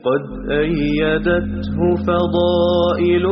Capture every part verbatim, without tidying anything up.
قد أيدته فضائل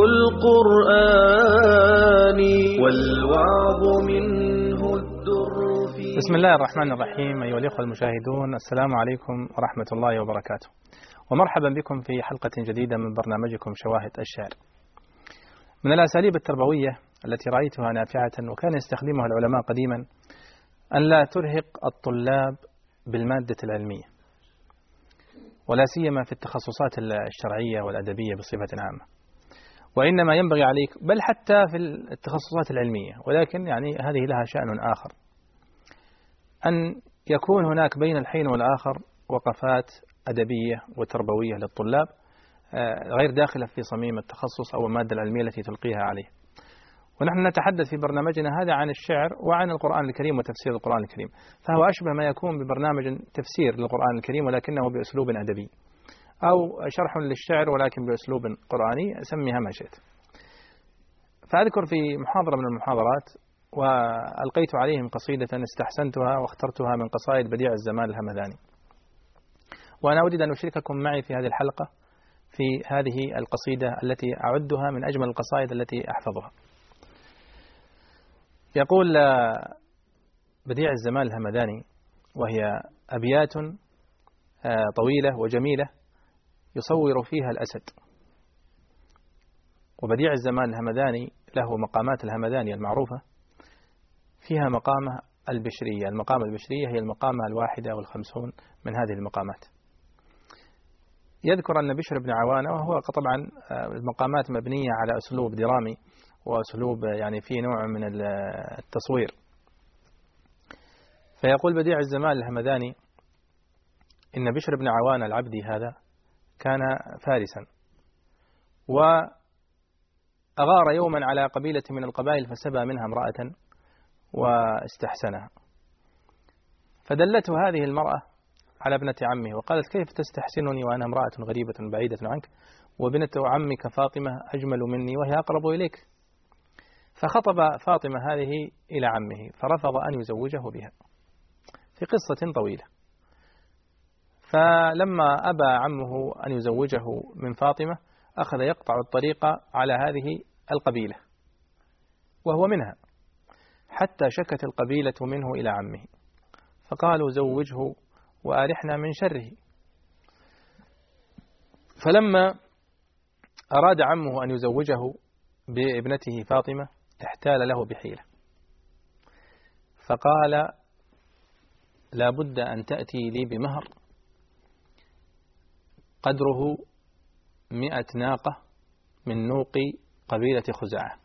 القرآن والوعظ منه الدر في. بسم الله الرحمن الرحيم. أيها الأخوة المشاهدون، السلام عليكم ورحمة الله وبركاته، ومرحبا بكم في حلقة جديدة من برنامجكم شواهد الشعر. من الأساليب التربوية التي رأيتها نافعة وكان يستخدمها العلماء قديما أن لا ترهق الطلاب بالمادة العلمية، ولا سيما في التخصصات الشرعية والأدبية بصفة عامة، وإنما ينبغي عليك، بل حتى في التخصصات العلمية، ولكن يعني هذه لها شأن آخر، أن يكون هناك بين الحين والآخر وقفات أدبية وتربوية للطلاب غير داخلة في صميم التخصص أو المادة العلمية التي تلقيها عليه. ونحن نتحدث في برنامجنا هذا عن الشعر وعن القرآن الكريم وتفسير القرآن الكريم، فهو أشبه ما يكون ببرنامج تفسير للقرآن الكريم ولكنه بأسلوب أدبي، أو شرح للشعر ولكن بأسلوب قرآني، سميها ما شئت. فأذكر في محاضرة من المحاضرات وألقيت عليهم قصيدة استحسنتها واخترتها من قصائد بديع الزمان الهمذاني، وأنا أريد أن أشارككم معي في هذه الحلقة في هذه القصيدة التي أعدها من أجمل القصائد التي أحفظها. يقول بديع الزمان الهمذاني، وهي أبيات طويلة وجميلة يصور فيها الأسد. وبديع الزمان الهمذاني له مقامات الهمذاني المعروفة، فيها مقامة البشرية. المقامة البشرية هي المقامة الواحدة والخمسون من هذه المقامات. يذكر أن بشر بن عوانة، وهو طبعا المقامات مبنية على أسلوب درامي وأسلوب يعني فيه نوع من التصوير. فيقول بديع الزمان الهمذاني إن بشر بن عوانة العبدي هذا كان فارسا، وأغار يوما على قبيلة من القبائل فسبى منها امرأة واستحسنها، فدلته هذه المرأة على ابنة عمه وقالت: كيف تستحسنني وأنا امرأة غريبة بعيدة عنك، وبنت عمك فاطمة أجمل مني وهي أقرب إليك؟ فخطب فاطمة هذه إلى عمه فرفض أن يزوجه بها، في قصة طويلة. فلما أبى عمه أن يزوجه من فاطمة أخذ يقطع الطريق على هذه القبيلة وهو منها، حتى شكت القبيلة منه إلى عمه، فقالوا: زوجه وأرحنا من شره. فلما أراد عمه أن يزوجه بابنته فاطمة احتال له بحيلة، فقال: لا بد أن تأتي لي بمهر قدره مئة ناقة من نوق قبيلة خزاعة.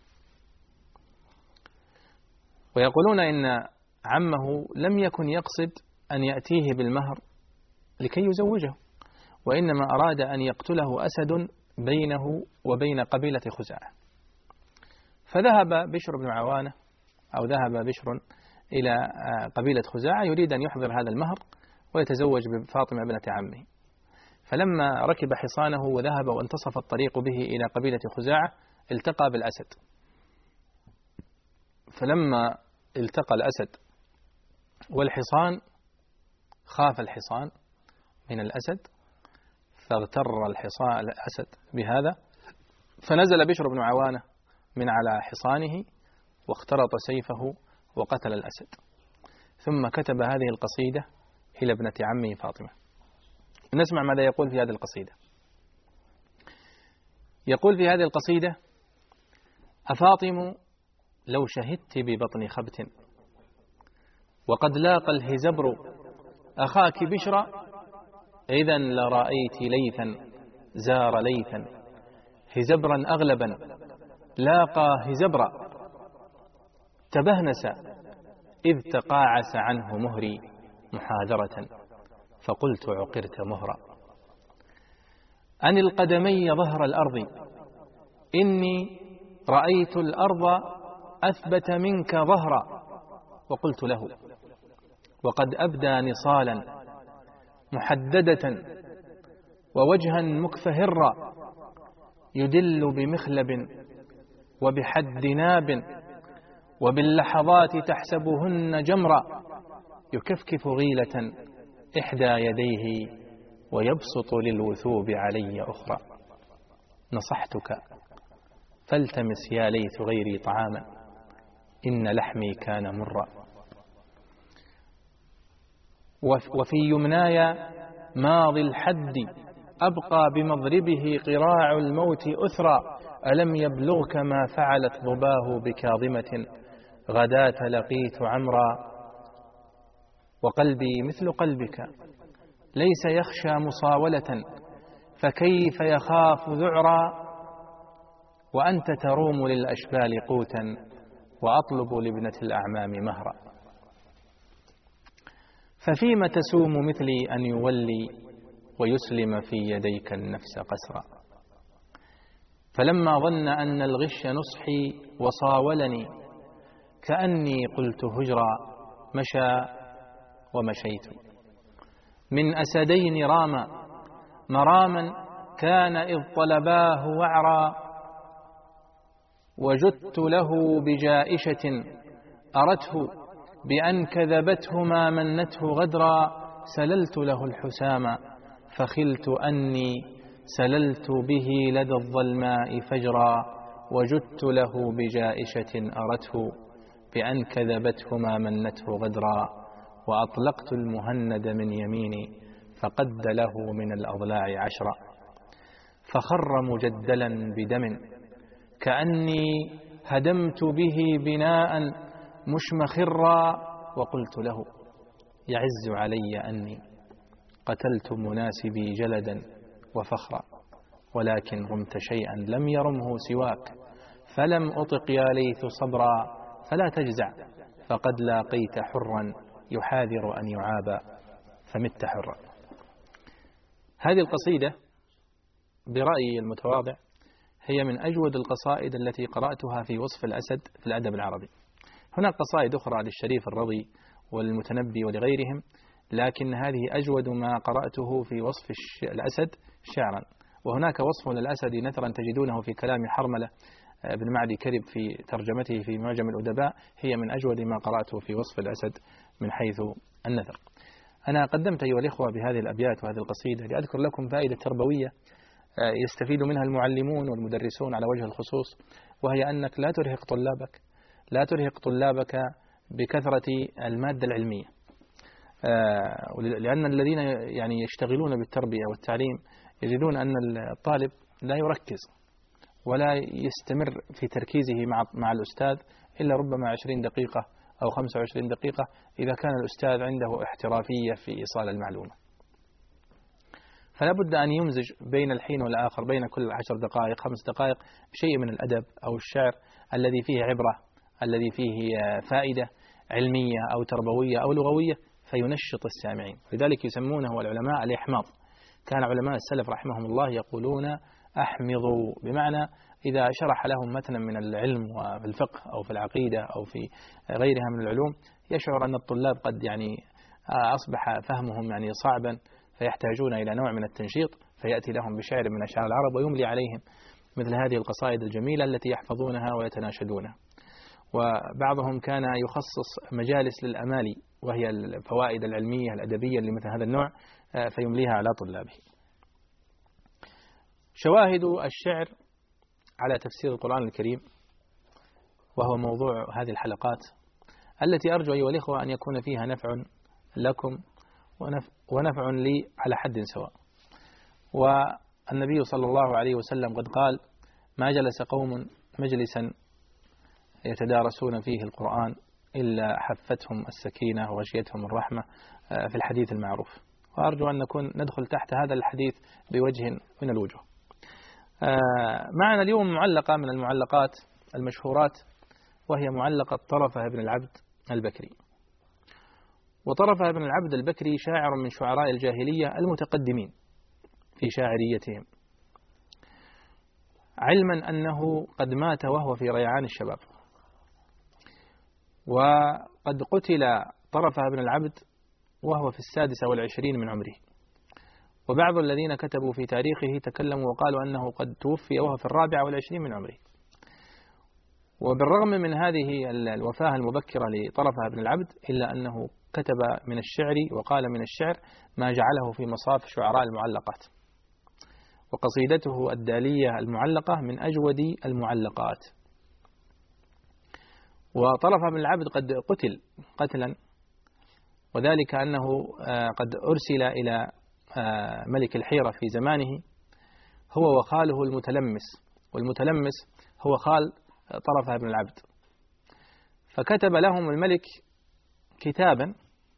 ويقولون إن عمه لم يكن يقصد أن يأتيه بالمهر لكي يزوجه، وإنما أراد أن يقتله أسد بينه وبين قبيلة خزاعة. فذهب بشر بن عوانة أو ذهب بشر إلى قبيلة خزاعة يريد أن يحضر هذا المهر ويتزوج بفاطمة ابنة عمه. فلما ركب حصانه وذهب وانتصف الطريق به إلى قبيلة خزاعة التقى بالأسد. فلما التقى الأسد والحصان خاف الحصان من الأسد، فاغتر الحصان الأسد بهذا، فنزل بشر بن عوانة من على حصانه واخترط سيفه وقتل الأسد، ثم كتب هذه القصيدة إلى ابنة عمه فاطمة. نسمع ماذا يقول في هذه القصيدة. يقول في هذه القصيدة: أفاطم لو شهدت ببطن خبت، وقد لاقى الهزبر أخاك بشرا، إذا لرأيت ليثا زار ليثا، هزبرا أغلبا لاقى هزبرا، تبهنس إذ تقاعس عنه مهري محاذرة، فقلت عقرت مهرا. عن القدمي ظهر الأرض، إني رأيت الأرض أثبت منك ظهرا، وقلت له: وقد أبدى نصالا محددة ووجها مكفهرا، يدل بمخلب وبحد ناب، وباللحظات تحسبهن جمرا، يكفكف غيلة إحدى يديه ويبسط للوثوب علي أخرى. نصحتك فالتمس يا ليث غيري طعاما، إن لحمي كان مرا. وفي يمناي ماضي الحد أبقى بمضربه قراع الموت أثرى. ألم يبلغك ما فعلت ضباه بكاظمة غداة لقيت عمرا. وقلبي مثل قلبك ليس يخشى مصاولة، فكيف يخاف ذعرا. وأنت تروم للأشبال قوتا وأطلب لابنة الأعمام مهرا. ففيم تسوم مثلي أن يولي ويسلم في يديك النفس قسرا. فلما ظن أن الغش نصحي وصاولني كأني قلت هجرا، مشى ومشيت من أسدين راما مراما كان إذ طلباه وعرا. وجدت له بجائشة أرته بأن كذبته ما منته غدرا. سللت له الحسام فخلت أني سللت به لدى الظلماء فجرا. وجدت له بجائشة أرته بأن كذبته ما منته غدرا. وأطلقت المهند من يميني فقد له من الأضلاع عشرا. فخر مجدلا بدم كأني هدمت به بناء مشمخرا. وقلت له يعز علي أني قتلت مناسبي جلدا وفخرا، ولكن رمت شيئا لم يرمه سواك فلم أطق يا ليث صبرا. فلا تجزع فقد لاقيت حرا يحاذر أن يعاب فمت حرا. هذه القصيدة برأيي المتواضع هي من أجود القصائد التي قرأتها في وصف الأسد في الأدب العربي. هناك قصائد أخرى للشريف الرضي والمتنبي ولغيرهم، لكن هذه أجود ما قرأته في وصف الأسد شعرا. وهناك وصف للأسد نثرا تجدونه في كلام حرملة بن معدي كرب في ترجمته في معجم الأدباء، هي من أجود ما قرأته في وصف الأسد من حيث النثر. أنا قدمت أيها الإخوة بهذه الأبيات وهذه القصيدة لأذكر لكم فائدة تربوية يستفيد منها المعلمون والمدرسون على وجه الخصوص، وهي أنك لا ترهق طلابك لا ترهق طلابك بكثرة المادة العلمية، لأن الذين يعني يشتغلون بالتربية والتعليم يجدون أن الطالب لا يركز ولا يستمر في تركيزه مع مع الأستاذ إلا ربما عشرين دقيقة أو خمسة وعشرين دقيقة إذا كان الأستاذ عنده احترافية في إيصال المعلومة. فلا بد أن يمزج بين الحين والآخر، بين كل عشر دقائق خمس دقائق بشيء من الأدب أو الشعر الذي فيه عبرة، الذي فيه فائدة علمية أو تربوية أو لغوية، فينشط السامعين. لذلك يسمونه العلماء الإحماض. كان علماء السلف رحمهم الله يقولون أحمضوا، بمعنى إذا شرح لهم متنا من العلم وفي الفقه أو في العقيدة أو في غيرها من العلوم يشعر أن الطلاب قد يعني أصبح فهمهم يعني صعبا، فيحتاجون إلى نوع من التنشيط، فيأتي لهم بشعر من أشعار العرب ويملي عليهم مثل هذه القصائد الجميلة التي يحفظونها ويتناشدونها. وبعضهم كان يخصص مجالس للأمالي، وهي الفوائد العلمية الأدبية لمثل هذا النوع، فيمليها على طلابه. شواهد الشعر على تفسير القرآن الكريم، وهو موضوع هذه الحلقات التي أرجو أيها الإخوة أن يكون فيها نفع لكم ونفع لي على حد سواء. والنبي صلى الله عليه وسلم قد قال: ما جلس قوم مجلسا يتدارسون فيه القرآن إلا حفتهم السكينة وغشيتهم الرحمة، في الحديث المعروف. وأرجو أن نكون ندخل تحت هذا الحديث بوجه من الوجوه. معنا اليوم معلقة من المعلقات المشهورات، وهي معلقة طرفة بن العبد البكري. وطرفة بن العبد البكري شاعر من شعراء الجاهلية المتقدمين في شاعريتهم، علما أنه قد مات وهو في ريعان الشباب. وقد قتل طرفة بن العبد وهو في السادسة والعشرين من عمره، وبعض الذين كتبوا في تاريخه تكلموا وقالوا أنه قد توفي وهو في الرابعة والعشرين من عمره. وبالرغم من هذه الوفاة المبكرة لطرفة بن العبد إلا أنه كتب من الشعر وقال من الشعر ما جعله في مصاف شعراء المعلقات، وقصيدته الدالية المعلقة من أجود المعلقات. وطرف بن العبد قد قتل قتلا، وذلك أنه قد أرسل إلى ملك الحيرة في زمانه هو وخاله المتلمس، والمتلمس هو خال طرف بن العبد، فكتب لهم الملك كتابا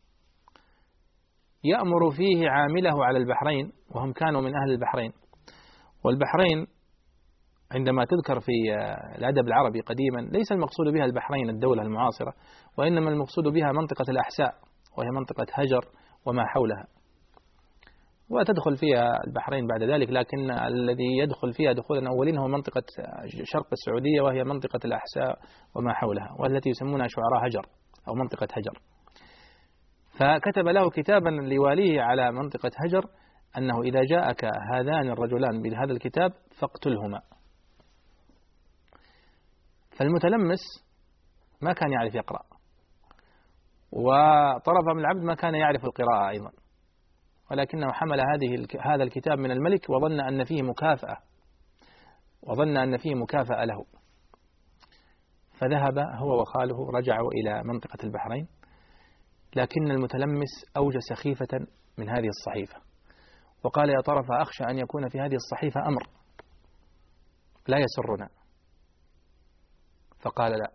يأمر فيه عامله على البحرين، وهم كانوا من أهل البحرين. والبحرين عندما تذكر في الأدب العربي قديما ليس المقصود بها البحرين الدولة المعاصرة، وإنما المقصود بها منطقة الأحساء، وهي منطقة هجر وما حولها، وتدخل فيها البحرين بعد ذلك، لكن الذي يدخل فيها دخولا أولين هو منطقة شرق السعودية، وهي منطقة الأحساء وما حولها، والتي يسمونها شعراء هجر أو منطقة هجر. فكتب له كتابا لواليه على منطقة هجر أنه إذا جاءك هذان الرجلان بهذا الكتاب فاقتلهما. فالمتلمس ما كان يعرف يقرأ، وطرف بن العبد ما كان يعرف القراءة أيضا، ولكنه حمل هذه هذا الكتاب من الملك وظن أن فيه مكافأة وظن أن فيه مكافأة له، فذهب هو وخاله رجعوا إلى منطقة البحرين، لكن المتلمس أوجس خيفة من هذه الصحيفة، وقال يا طرف أخشى أن يكون في هذه الصحيفة أمر لا يسرنا، فقال لا.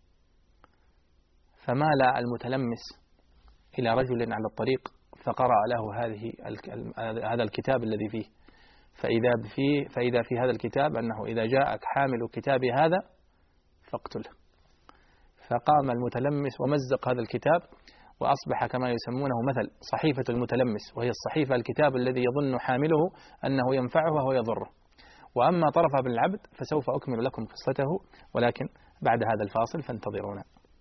فمال المتلمس إلى رجل على الطريق فقرأ له هذه هذا الكتاب الذي فيه، فإذا فيه فإذا في هذا الكتاب أنه إذا جاءك حامل كتاب هذا فاقتله. فقام المتلمس ومزق هذا الكتاب، وأصبح كما يسمونه مثل صحيفة المتلمس، وهي الصحيفة الكتاب الذي يظن حامله أنه ينفعه وهو يضره. وأما طرف بن العبد فسوف أكمل لكم قصته، ولكن بعد هذا الفاصل فانتظرونا.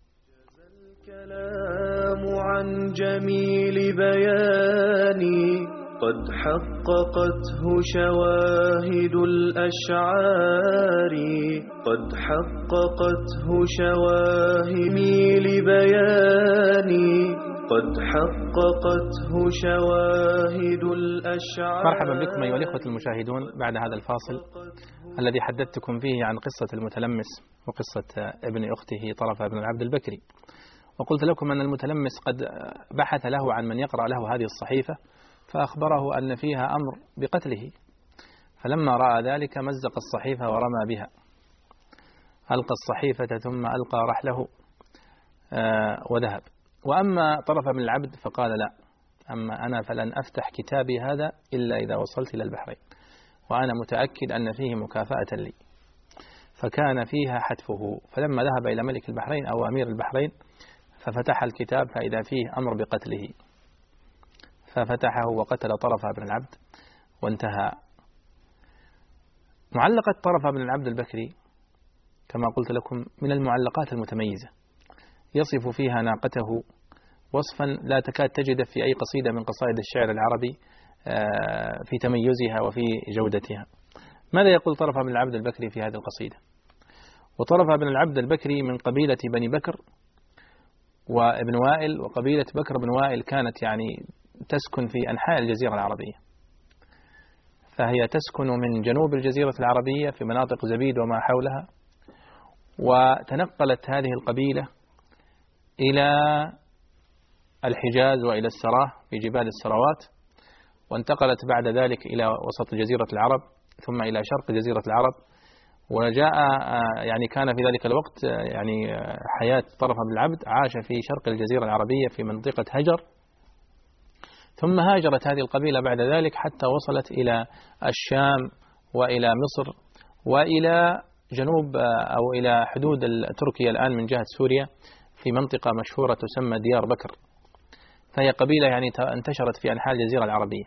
الكلام عن جميل بياني قد حققته شواهد الأشعار، قد حققته شواهد بياني قد حققته شواهد الأشعار. مرحبا بكم أيها الإخوة المشاهدون بعد هذا الفاصل الذي حدثتكم فيه عن قصة المتلمس وقصة ابن أخته طرف بن العبد البكري، وقلت لكم أن المتلمس قد بحث له عن من يقرأ له هذه الصحيفة، فأخبره أن فيها أمر بقتله، فلما رأى ذلك مزق الصحيفة ورمى بها، ألقى الصحيفة ثم ألقى رحله وذهب. وأما طرف بن العبد فقال لا، أما أنا فلن أفتح كتابي هذا إلا إذا وصلت إلى البحرين، وأنا متأكد أن فيه مكافأة لي. فكان فيها حتفه، فلما ذهب إلى ملك البحرين أو أمير البحرين ففتح الكتاب فإذا فيه أمر بقتله، ففتحه وقتل طرف بن العبد وانتهى. معلقة طرف بن العبد البكري كما قلت لكم من المعلقات المتميزة، يصف فيها ناقته وصفا لا تكاد تجد في أي قصيدة من قصائد الشعر العربي في تميزها وفي جودتها. ماذا يقول طرف بن العبد البكري في هذه القصيدة؟ وطرف بن العبد البكري من قبيلة بني بكر وابن وائل، وقبيلة بكر بن وائل كانت يعني تسكن في أنحاء الجزيرة العربية، فهي تسكن من جنوب الجزيرة العربية في مناطق زبيد وما حولها، وتنقلت هذه القبيلة إلى الحجاز وإلى السراه في جبال السراوات، وانتقلت بعد ذلك إلى وسط جزيرة العرب ثم إلى شرق جزيرة العرب. وجاء يعني كان في ذلك الوقت يعني حياة طرف بن العبد عاش في شرق الجزيرة العربية في منطقة هجر، ثم هاجرت هذه القبيلة بعد ذلك حتى وصلت إلى الشام وإلى مصر وإلى جنوب أو إلى حدود تركيا الآن من جهة سوريا في منطقة مشهورة تسمى ديار بكر، فهي قبيلة يعني انتشرت في أنحاء الجزيرة العربية.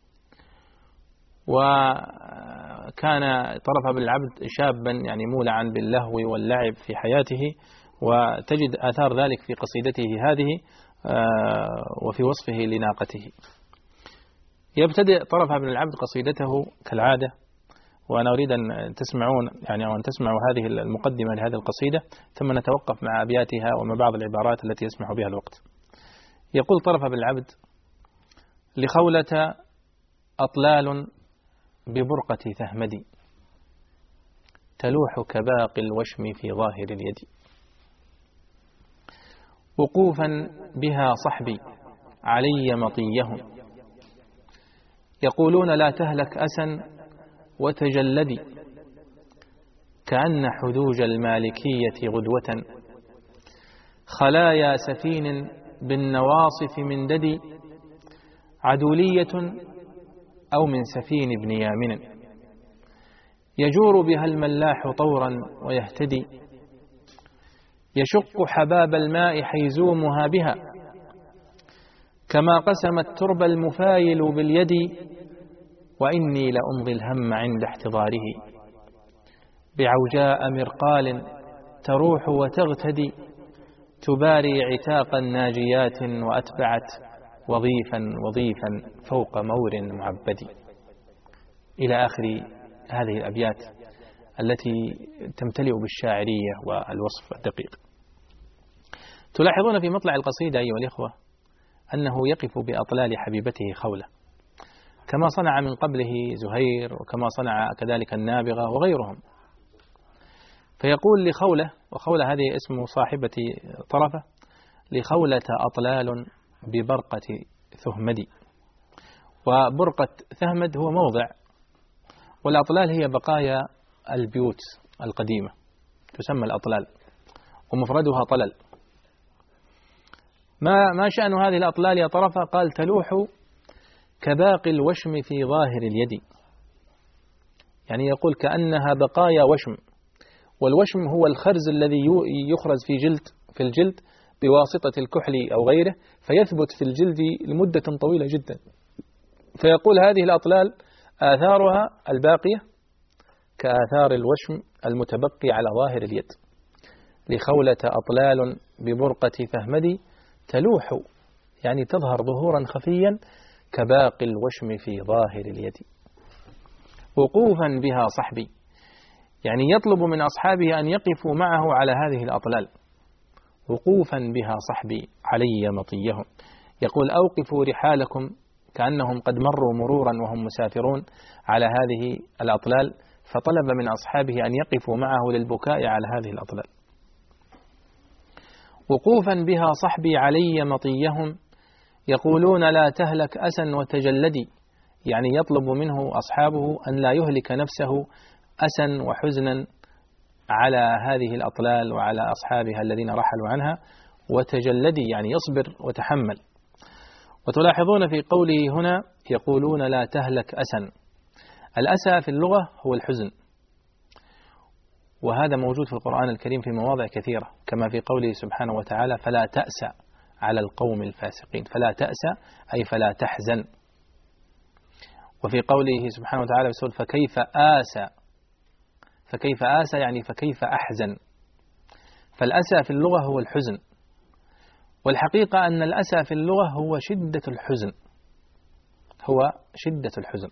وكان طرف بن العبد شابا يعني مولعا باللهو واللعب في حياته، وتجد آثار ذلك في قصيدته هذه وفي وصفه لناقته. يبتدئ طرف بن العبد قصيدته كالعادة، وأنا أريد أن تسمعون يعني أو أن تسمعوا هذه المقدمة لهذه القصيدة ثم نتوقف مع أبياتها ومع بعض العبارات التي يسمح بها الوقت. يقول طرف بن العبد: لخولة أطلال ببرقة ثهمدي تلوح كباقي الوشم في ظاهر اليد، وقوفا بها صحبي علي مطيهم يقولون لا تهلك أسا وتجلدي، كأن حدوج المالكية غدوة خلايا سفين بالنواصف من ددي، عدولية أو من سفين ابن يامن يجور بها الملاح طورا ويهتدي، يشق حباب الماء حيزومها بها كما قسم الترب المفايل باليد، وإني لأمضي الهم عند احتضاره بعوجاء مرقال تروح وتغتدي، تباري عتاقا ناجيات وأتبعت وظيفا وظيفا فوق مور معبد. إلى آخر هذه الأبيات التي تمتلئ بالشاعرية والوصف الدقيق. تلاحظون في مطلع القصيدة أيها الإخوة أنه يقف بأطلال حبيبته خولة، كما صنع من قبله زهير، وكما صنع كذلك النابغة وغيرهم. فيقول لخولة، وخولة هذه اسم صاحبة طرفة، لخولة أطلال ببرقة ثهمدي. وبرقة ثهمد هو موضع، والأطلال هي بقايا البيوت القديمة تسمى الأطلال، ومفردها طلل. ما ما شأن هذه الأطلال يا طرفة؟ قال: تلوح كباقي الوشم في ظاهر اليد، يعني يقول كأنها بقايا وشم، والوشم هو الخرز الذي يخرز في جلد في الجلد بواسطة الكحل أو غيره، فيثبت في الجلد لمدة طويلة جدا. فيقول هذه الأطلال آثارها الباقية كآثار الوشم المتبقي على ظاهر اليد. لخولة أطلال ببرقة فهمدي تلوح، يعني تظهر ظهورا خفيا كباقي الوشم في ظاهر اليد. وقوفا بها صحبي، يعني يطلب من أصحابه أن يقفوا معه على هذه الأطلال. وقوفا بها صحبي علي مطيهم، يقول أوقفوا رحالكم، كأنهم قد مروا مرورا وهم مسافرون على هذه الأطلال، فطلب من أصحابه أن يقفوا معه للبكاء على هذه الأطلال. وقوفا بها صحبي علي مطيهم يقولون لا تهلك أسا وتجلدي، يعني يطلب منه أصحابه أن لا يهلك نفسه أسا وحزنا على هذه الأطلال وعلى أصحابها الذين رحلوا عنها، وتجلدي يعني يصبر وتحمل. وتلاحظون في قوله هنا يقولون لا تهلك أسا، الأسى في اللغة هو الحزن، وهذا موجود في القرآن الكريم في مواضع كثيرة، كما في قوله سبحانه وتعالى فلا تأسى على القوم الفاسقين، فلا تأسى أي فلا تحزن. وفي قوله سبحانه وتعالى بسؤال فكيف آسى، فكيف آسى يعني فكيف أحزن. فالأسى في اللغة هو الحزن، والحقيقة أن الأسى في اللغة هو شدة الحزن، هو شدة الحزن.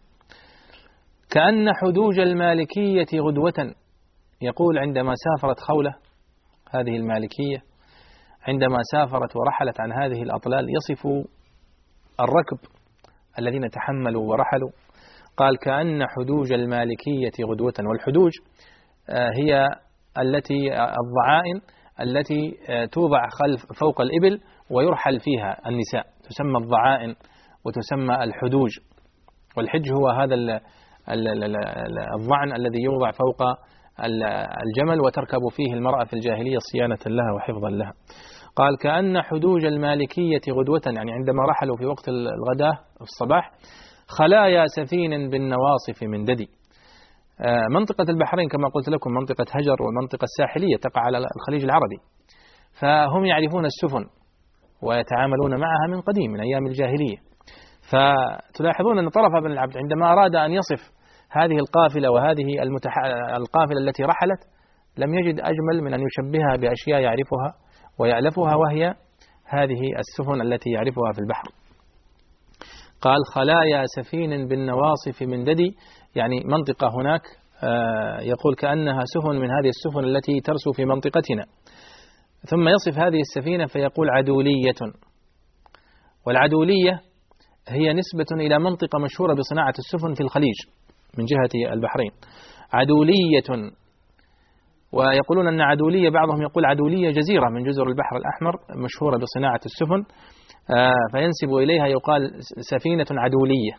كأن حدوج المالكية غدوة، يقول عندما سافرت خولة هذه المالكية، عندما سافرت ورحلت عن هذه الأطلال، يصف الركب الذين تحملوا ورحلوا، قال كأن حدوج المالكية غدوة. والحدوج هي التي الضعائن التي توضع خلف فوق الإبل ويرحل فيها النساء، تسمى الضعائن وتسمى الحدوج. والحج هو هذا الضعن الذي يوضع فوق الجمل وتركب فيه المرأة في الجاهلية صيانة لها وحفظا لها. قال كأن حدوج المالكية غدوة، يعني عندما رحلوا في وقت الغداء في الصباح، خلايا سفين بالنواصف من ددي. منطقة البحرين كما قلت لكم منطقة هجر والمنطقة الساحلية تقع على الخليج العربي، فهم يعرفون السفن ويتعاملون معها من قديم من أيام الجاهلية. فتلاحظون أن طرف بن العبد عندما أراد أن يصف هذه القافلة وهذه المتح... القافلة التي رحلت، لم يجد أجمل من أن يشبهها بأشياء يعرفها ويألفها، وهي هذه السفن التي يعرفها في البحر. قال خلايا سفين بالنواصف من ددي، يعني منطقة هناك يقول كأنها سفن من هذه السفن التي ترسو في منطقتنا. ثم يصف هذه السفينة فيقول عدولية، والعدولية هي نسبة إلى منطقة مشهورة بصناعة السفن في الخليج من جهة البحرين، عدولية. ويقولون أن عدولية، بعضهم يقول عدولية جزيرة من جزر البحر الأحمر مشهورة بصناعة السفن، فينسب إليها يقال سفينة عدولية.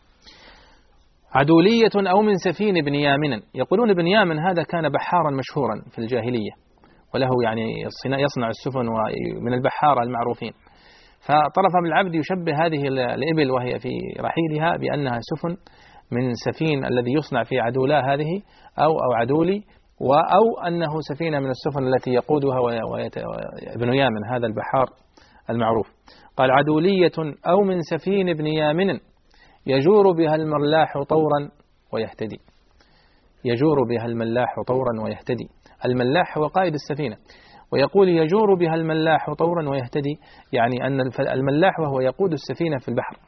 عدولية أو من سفين بن يامن. يقولون ابن يامن هذا كان بحارا مشهورا في الجاهلية، وله يعني يصنع السفن ومن البحارة المعروفين. فطرف بن العبد يشبه هذه الإبل وهي في رحيلها بأنها سفن من سفين الذي يصنع في عدولا هذه أو أو عدولي، أو أنه سفينة من السفن التي يقودها ابن يامن هذا البحار المعروف. قال عدولية أو من سفين ابن يامن يجور بها الملاح طورا ويهتدي. يجور بها الملاح طورا ويهتدي. الملاح هو قائد السفينة، ويقول يجور بها الملاح طورا ويهتدي، يعني أن الملاح وهو يقود السفينة في البحر.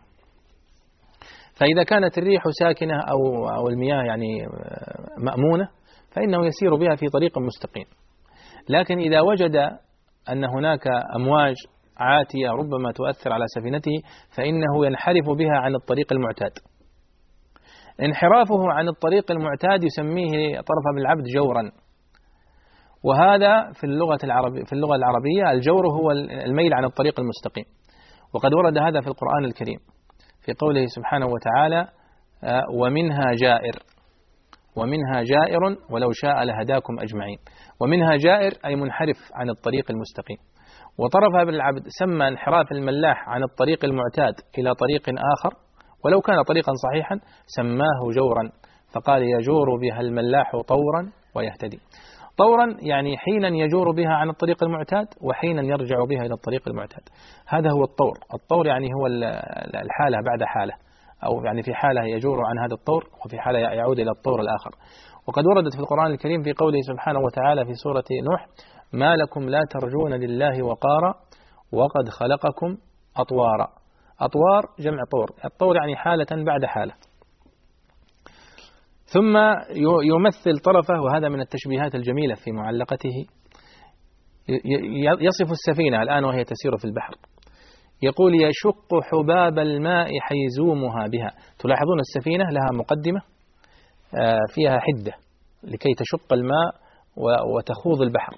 فإذا كانت الريح ساكنة أو أو المياه يعني مأمونة فإنه يسير بها في طريق مستقيم. لكن إذا وجد أن هناك أمواج عاتية ربما تؤثر على سفينته فإنه ينحرف بها عن الطريق المعتاد. انحرافه عن الطريق المعتاد يسميه طرف بن العبد جورا، وهذا في اللغة العربية في اللغة العربية الجور هو الميل عن الطريق المستقيم. وقد ورد هذا في القرآن الكريم في قوله سبحانه وتعالى ومنها جائر. ومنها جائر ولو شاء لهداكم أجمعين. ومنها جائر أي منحرف عن الطريق المستقيم. وطرف بن العبد سمى انحراف الملاح عن الطريق المعتاد إلى طريق آخر ولو كان طريقا صحيحا سماه جورا، فقال يجور بها الملاح طورا ويهتدي. طورا يعني حينا يجور بها عن الطريق المعتاد وحينا يرجع بها إلى الطريق المعتاد. هذا هو الطور. الطور يعني هو الحالة بعد حالة، أو يعني في حالة يجور عن هذا الطور وفي حالة يعود إلى الطور الآخر. وقد وردت في القرآن الكريم في قوله سبحانه وتعالى في سورة نوح ما لكم لا ترجون لله وقارا وقد خلقكم أطوارا. أطوار جمع طور، الطور يعني حالة بعد حالة. ثم يمثل طرفه، وهذا من التشبيهات الجميلة في معلقته، يصف السفينة الآن وهي تسير في البحر، يقول يشق حباب الماء حيزومها بها. تلاحظون السفينة لها مقدمة فيها حدة لكي تشق الماء وتخوض البحر،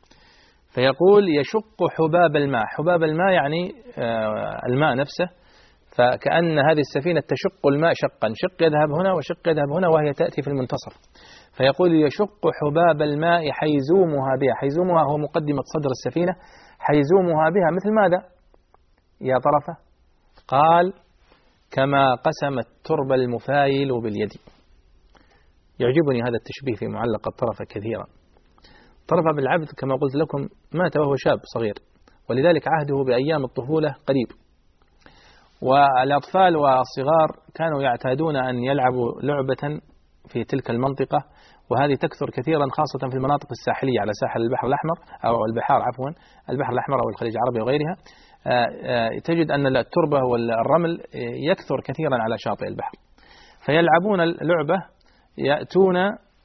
فيقول يشق حباب الماء. حباب الماء يعني الماء نفسه، فكأن هذه السفينة تشق الماء شقا، شق يذهب هنا وشق يذهب هنا وهي تأتي في المنتصف. فيقول يشق حباب الماء حيزومها بها. حيزومها هو مقدمة صدر السفينة، حيزومها بها مثل ماذا يا طرفة؟ قال كما قسم الترب المفايل باليد. يعجبني هذا التشبيه في معلق الطرفة كثيرا. طرف بن العبد كما قلت لكم مات وهو شاب صغير، ولذلك عهده بأيام الطفولة قريب، والأطفال والصغار كانوا يعتادون أن يلعبوا لعبة في تلك المنطقة، وهذه تكثر كثيرا خاصة في المناطق الساحلية على ساحل البحر الأحمر أو البحار عفوا البحر الأحمر أو الخليج العربي وغيرها. تجد أن التربة والرمل يكثر كثيرا على شاطئ البحر، فيلعبون اللعبة، يأتون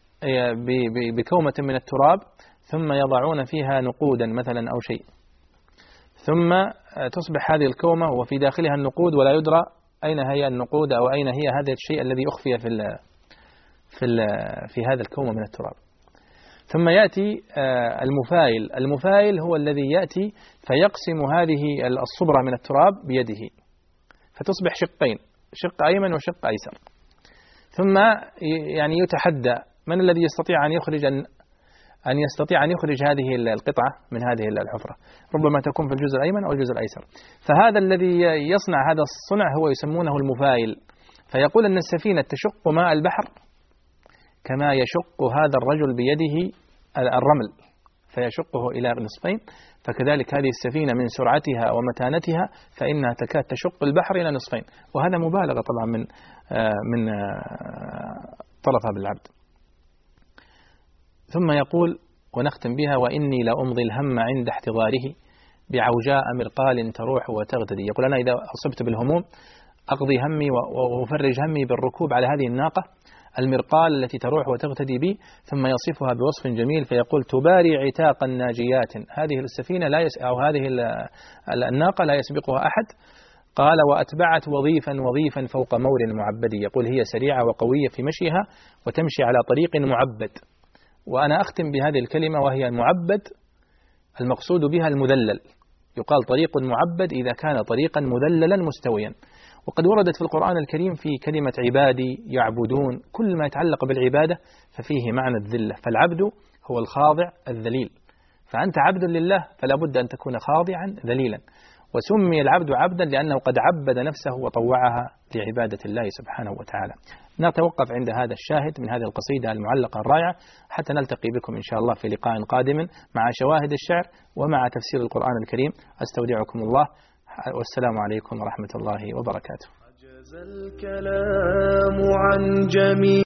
بكومة من التراب ثم يضعون فيها نقودا مثلا أو شيء، ثم تصبح هذه الكومة وفي داخلها النقود ولا يدرى أين هي النقود أو أين هي هذا الشيء الذي أخفي في ال في ال في هذا الكومة من التراب. ثم يأتي المفايل. المفايل هو الذي يأتي فيقسم هذه الصبرة من التراب بيده فتصبح شقين، شق أيمن وشق أيسر. ثم يعني يتحدى من الذي يستطيع أن يخرج أن يستطيع أن يخرج هذه القطعة من هذه الحفرة، ربما تكون في الجزء الأيمن أو الجزء الأيسر. فهذا الذي يصنع هذا الصنع هو يسمونه المفايل. فيقول أن السفينة تشق ماء البحر كما يشق هذا الرجل بيده الرمل فيشقه إلى نصفين، فكذلك هذه السفينة من سرعتها ومتانتها فإنها تكاد تشق البحر إلى نصفين. وهذا مبالغة طبعا من من طرف بن العبد. ثم يقول ونختم بها وإني لأمضي الهم عند احتضاره بعوجاء مرقال تروح وتغتدي. يقول أنا إذا أصبت بالهموم أقضي همي وأفرج همي بالركوب على هذه الناقة المرقال التي تروح وتغتدي بي. ثم يصفها بوصف جميل فيقول تباري عتاقا ناجيات. هذه السفينة لا يس أو هذه الناقة لا يسبقها أحد، قال وأتبعت وظيفا وظيفا فوق مور معبد، يقول هي سريعة وقوية في مشيها وتمشي على طريق معبد. وأنا أختم بهذه الكلمة وهي المعبد المقصود بها المذلل، يقال طريق معبد إذا كان طريقا مذللا مستويا. وقد وردت في القرآن الكريم في كلمة عبادي يعبدون، كل ما يتعلق بالعبادة ففيه معنى الذلة، فالعبد هو الخاضع الذليل، فأنت عبد لله فلا بد أن تكون خاضعا ذليلا. وسمي العبد عبدا لأنه قد عبد نفسه وطوعها لعبادة الله سبحانه وتعالى. نتوقف عند هذا الشاهد من هذه القصيدة المعلقة الرائعة حتى نلتقي بكم إن شاء الله في لقاء قادم مع شواهد الشعر ومع تفسير القرآن الكريم. أستودعكم الله والسلام عليكم ورحمة الله وبركاته. عجز الكلام عن جميع